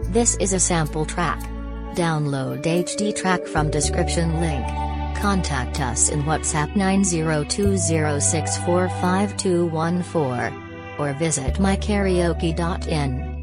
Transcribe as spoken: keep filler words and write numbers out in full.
This is a sample track. Download H D track from description link. Contact us in WhatsApp nine zero two zero six four five two one four. Or visit my karaoke dot in.